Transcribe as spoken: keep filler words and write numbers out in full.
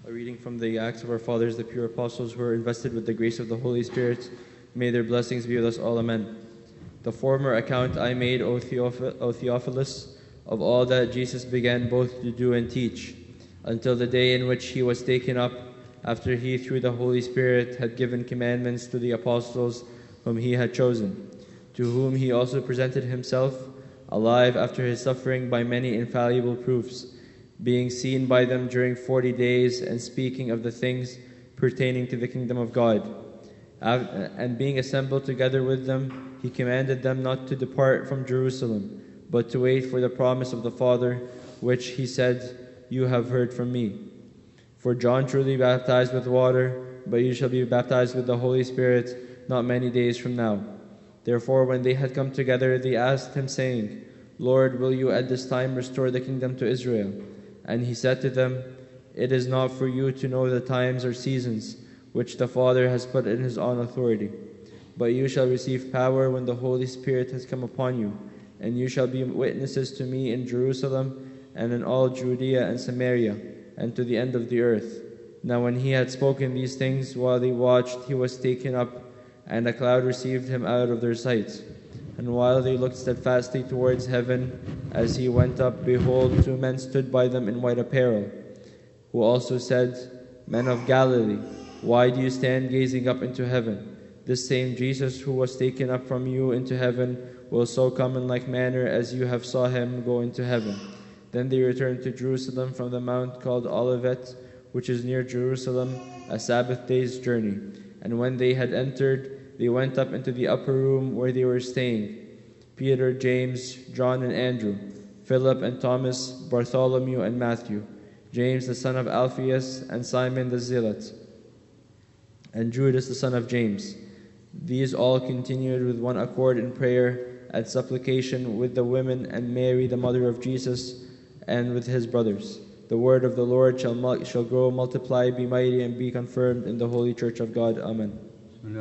A reading from the Acts of our Fathers, the pure apostles who were invested with the grace of the Holy Spirit. May their blessings be with us all. Amen. The former account I made, O Theophilus, of all that Jesus began both to do and teach, until the day in which he was taken up, after he, through the Holy Spirit, had given commandments to the apostles whom he had chosen, to whom he also presented himself alive after his suffering by many infallible proofs, being seen by them during forty days, and speaking of the things pertaining to the kingdom of God. And being assembled together with them, he commanded them not to depart from Jerusalem, but to wait for the promise of the Father, which he said, "You have heard from me." For John truly baptized with water, but you shall be baptized with the Holy Spirit not many days from now. Therefore, when they had come together, they asked him, saying, "Lord, will you at this time restore the kingdom to Israel?" And he said to them, "It is not for you to know the times or seasons which the Father has put in his own authority, but you shall receive power when the Holy Spirit has come upon you, and you shall be witnesses to me in Jerusalem and in all Judea and Samaria, and to the end of the earth." Now when he had spoken these things, while they watched, he was taken up, and a cloud received him out of their sight. And while they looked steadfastly towards heaven as he went up, behold, two men stood by them in white apparel, who also said, "Men of Galilee, why do you stand gazing up into heaven? This same Jesus who was taken up from you into heaven will so come in like manner as you have saw him go into heaven." Then they returned to Jerusalem from the mount called Olivet, which is near Jerusalem, a Sabbath day's journey. And when they had entered, they went up into the upper room where they were staying: Peter, James, John and Andrew, Philip and Thomas, Bartholomew and Matthew, James the son of Alphaeus, and Simon the Zealot, and Judas the son of James. These all continued with one accord in prayer and supplication with the women and Mary the mother of Jesus, and with his brothers. The word of the Lord shall, mul- shall grow, multiply, be mighty, and be confirmed in the holy church of God. Amen.